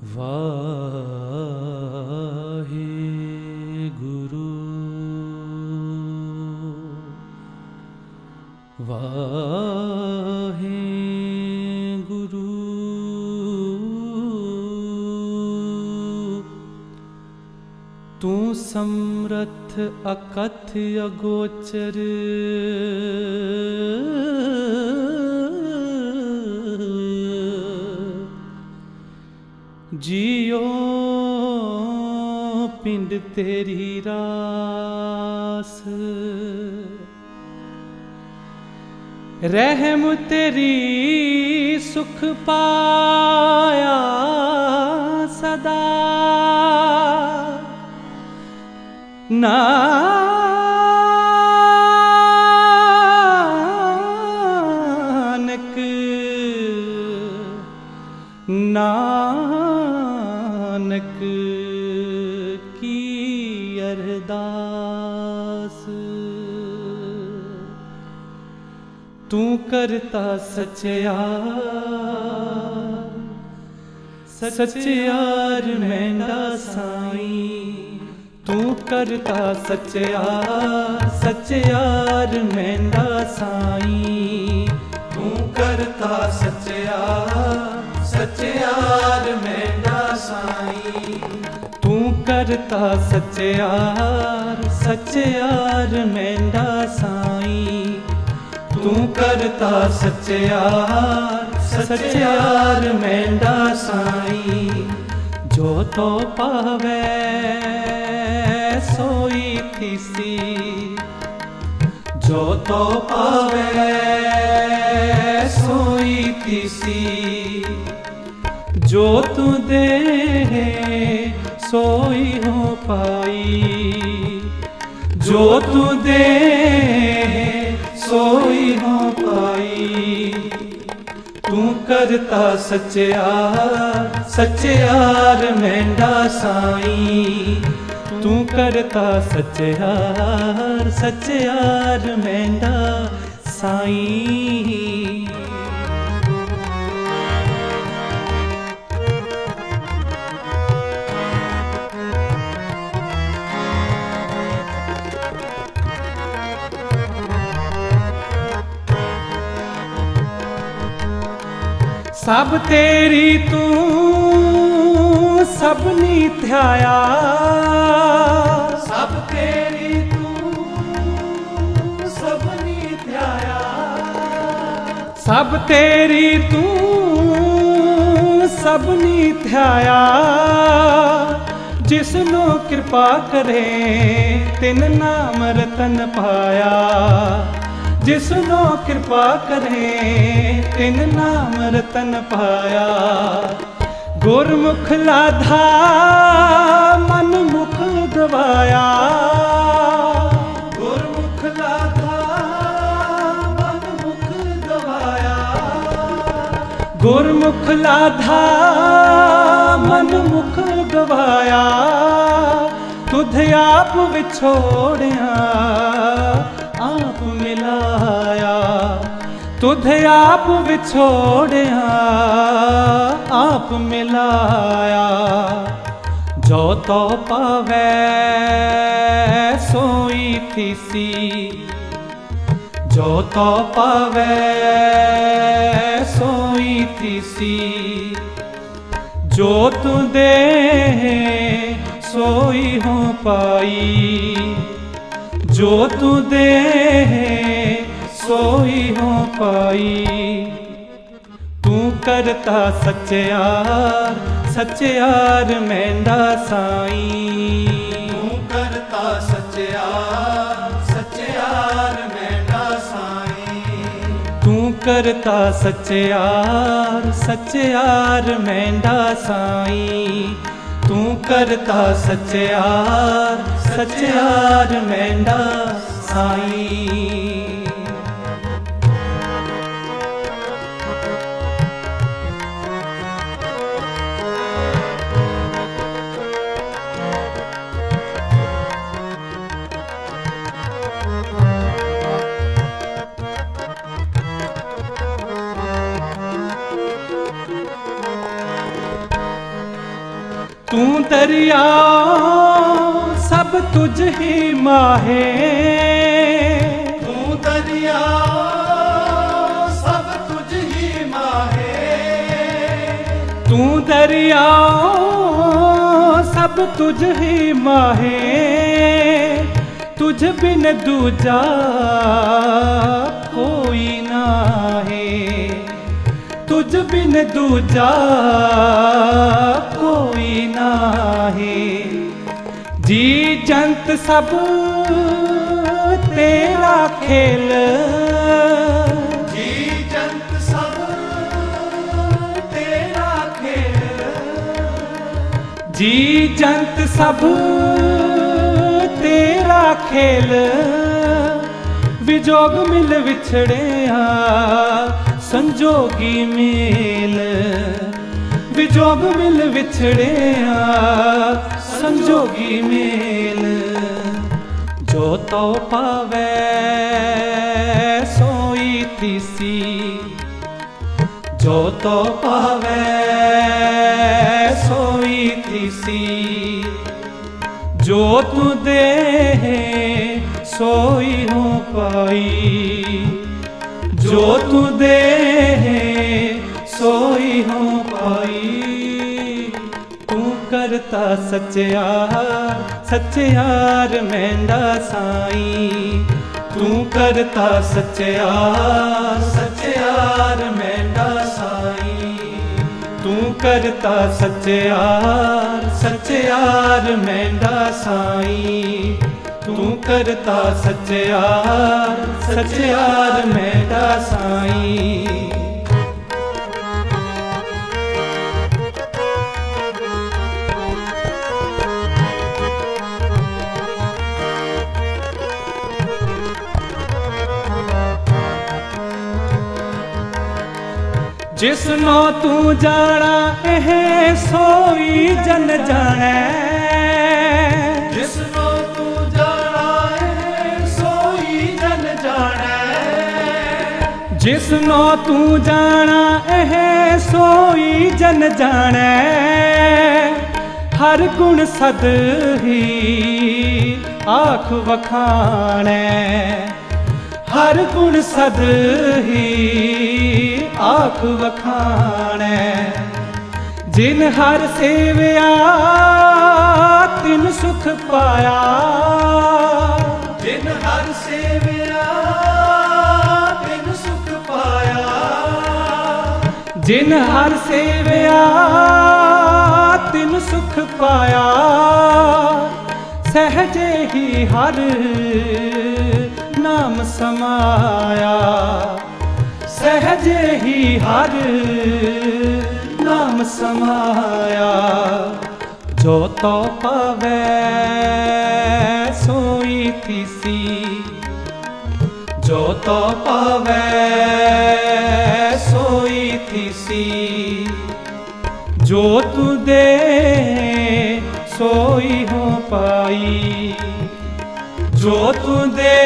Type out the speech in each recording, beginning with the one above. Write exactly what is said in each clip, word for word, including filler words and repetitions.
वाहे गुरु वाहे गुरु तू समर्थ अकथ अगोचर जियो पिंड तेरी रास रहम तेरी सुख पाया सदा नानक नानक की अरदास तू करता सच्चार सच्चार मेंढा साईं तू करता सच्चार सच्चार मेंढा साईं तू करता सच्चार सच्चार मेंढा साईं तू करता सच्चार सच्चार मेंढा साईं तू करता सच्चार सच्चार मेंढा साईं जो तो पावे सोई थीसी जो तो पावे सोई थीसी जो तू दे सोई हो पाई जो तू दे सोई हो पाई तू करता सच्चार सच्चार मेंढा साईं तू करता सच्चार सच्चार मेंढा साईं सब तेरी तू सबनी ध्याया सब तेरी तू सबनी ध्याया सब तेरी तू सबनी ध्याया जिसनो कृपा करे तिन नाम रतन पाया जिसनो कृपा करे तिन नाम रतन पाया गुरमुख लाधा मन मुख गवाया गुरमुख लाधा मन मुख गवाया गुरमुख लाधा मन मुख गवाया तुध आप विछोड़िया आप मिलाया तुध आप विछोड़िया आप मिलाया जो तो पावे सोई थीसी जो तो पावे सोई थीसी जो तू दे सोई हो पाई जो तू दे सोई हो पाई तू करता सच्चार सच्चार मेंढा साईं तू करता सच्चार सच्चार मेंढा साईं तू करता सच्चार सच्चार मेंढा साईं तू करता सच्चार सच्चार मेंढा साईं तू दरिया सब तुझ ही माहे, तू दरिया सब तुझ ही माहे, तू दरिया सब तुझ ही माहे, तुझ बिन दूजा कोई ना है, तुझ बिन दूजा कोई ना है। जी जंत सब तेरा खेल, जी जंत सब तेरा खेल, जी जंत सब तेरा खेल, विजोग मिल विछड़िया संजोगी मेल, विजोग मिल विछड़िया संजोगी मेल। जो तो पावे सोई तीसी, जो तो पावे सोई तीसी, जो तू दे सोई हो पाई, जो तू दे सोई हो पाई। तू करता सच्चार सच्चार मेंढा साईं, तू करता सच्चार सच्चार मेंढा साईं, तू करता सच्चार सच्चार मेंढा साईं, तू करता सच्चार सच्चार मेंढा साईं। जिसनो तू जाना एह सोई जन जाने, जिसनो तू जाना है सोई जन जाने, जिसनो तू जाना एह सोई जन जाने, हर गुण सद ही आख वखाणे, हर गुण सद ही आख वखाणे। जिन हर सेविया तिन सुख पाया, जिन हर सेविया तिन सुख पाया, जिन हर सेविया तिन सुख पाया, सहजे ही हर नाम समाया, सहजे ही हर नाम समाया। जो तो पावे सोई तीसी, जो तो पावे सोई तीसी, जो तू दे सोई हो पाई, जो तू दे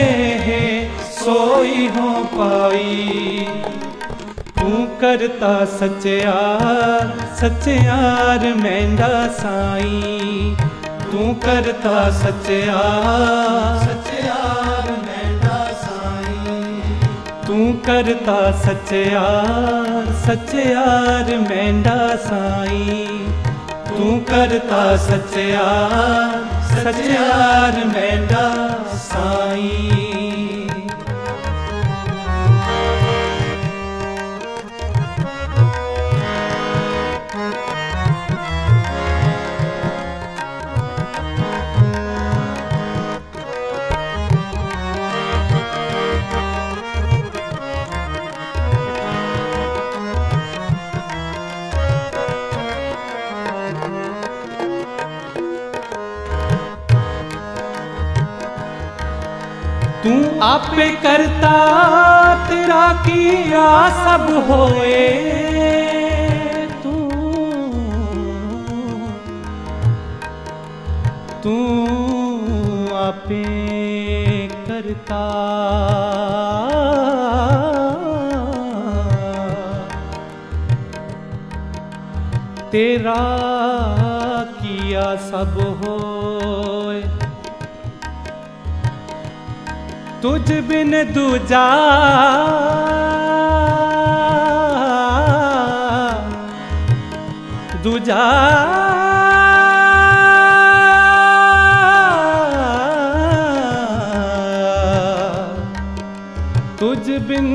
सोई हो पाई। तू करता सच्चार सच्चार मेंढा साईं, तू करता सच्चार सच्चार मेंढा साईं, तू करता सच्चार सच्चार मेंढा साईं, तू करता सच्चार सच्चार मेंढा साईं। तू आपे करता तेरा किया सब होए, तू तू आपे करता तेरा किया सब होए, तुझ बिन दूजा दूजा तुझ बिन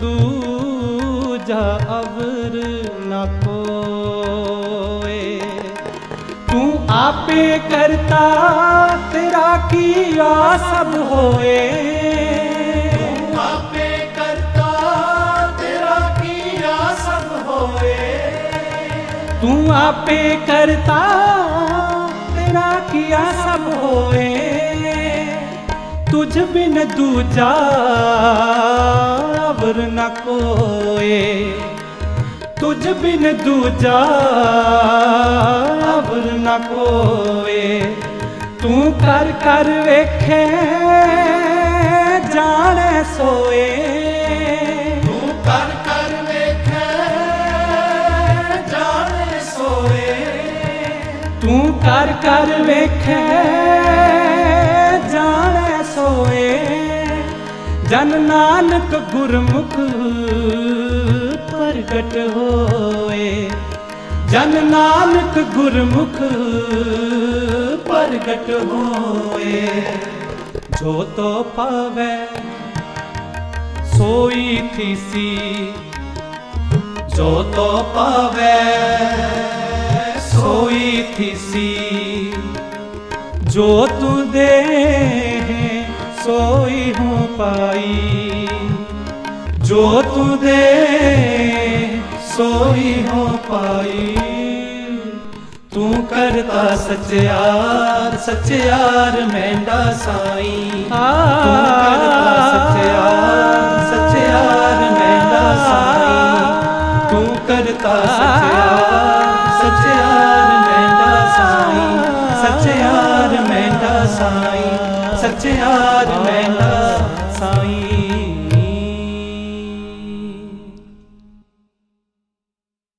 दूजा अवर न कोए। तू आपे करता तेरा किया सब होए, तू आपे करता तेरा किया सब होए, तू आपे करता तेरा किया सब होए, तुझ बिन दूजा अवर न कोए, तुझ बिन दूजा अवर न कोए। तू कर कर वेखे जाने सोए, तू कर कर वेखे जाने सोए, तू कर कर वेखे जाने सोए। जन नानक गुरमुख प्रगट होए, जन नानक गुरमुख प्रगट होए। जो तो पावे सोई थीसी, जो तो पावे सोई थीसी, जो तू दे सोई हूँ पाई, जो तू दे सोई हो पाई। तू करता सच्चार सच्चार मेंढा साई, तू करता सच्चार सच्चार मेंढा साई, तू करता सच्चार सच्चार मेंढा साई, सच्चार मेंढा साई, सच्चार मेंढा